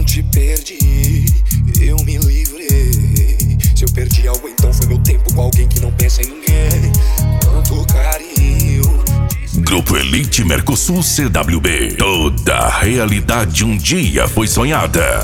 te perdi, eu me livrei. Se eu perdi algo, então foi meu tempo com alguém que não pensa em ninguém. Quanto carinho. Grupo Elite Mercosul CWB. Toda a realidade um dia foi sonhada.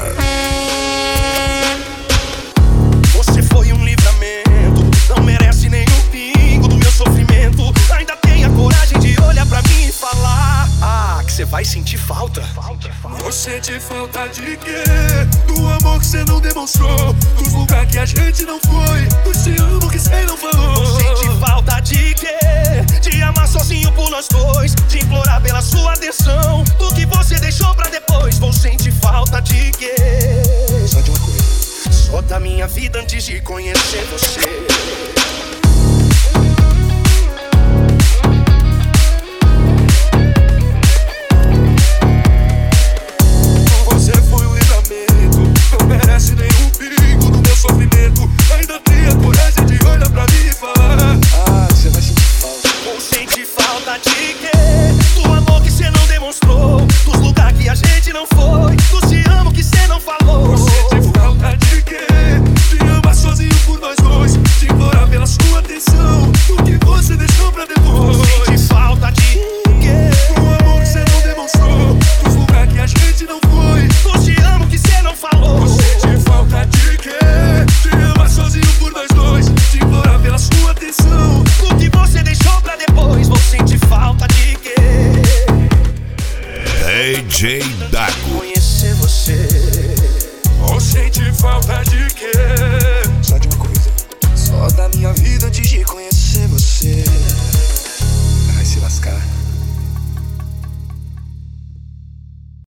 Você foi um livramento, não merece nem um pingo do meu sofrimento. Ainda tem a coragem de olhar pra mim e falar que você vai sentir falta. Vou sentir falta de quê? Do amor que você não demonstrou, dos lugares que a gente não foi, do te amo que você não falou. Vou sentir falta de quê? De amar sozinho por nós dois, de implorar pela sua atenção, do que você deixou pra depois. Vou sentir falta de quê? Só de uma coisa, só da minha vida antes de conhecer você. Você foi um livramento, não merece nenhum perigo do meu sofrimento. Ainda tem a coragem de olhar pra mim e falar você vai sentir falta. Vou sentir falta de quê? Do amor que você não demonstrou, dos lugares que a gente não foi, do te amo que você não falou. Vou sentir falta de quê? De amar sozinho por nós dois, de implorar pela sua atenção, do que você deixou pra depois. Vou sentir falta de quê? Do amor que você não demonstrou, dos lugares que a gente não foi, do te amo que você não falou. Vou sentir falta de quê? De amar sozinho por nós dois, de implorar pela sua atenção, do que você deixou pra depois. Vou sentir falta de quê? DJ Dago. Conhecer você. Vou sentir falta de quê? Só de uma coisa, só da minha vida antes de conhecer você.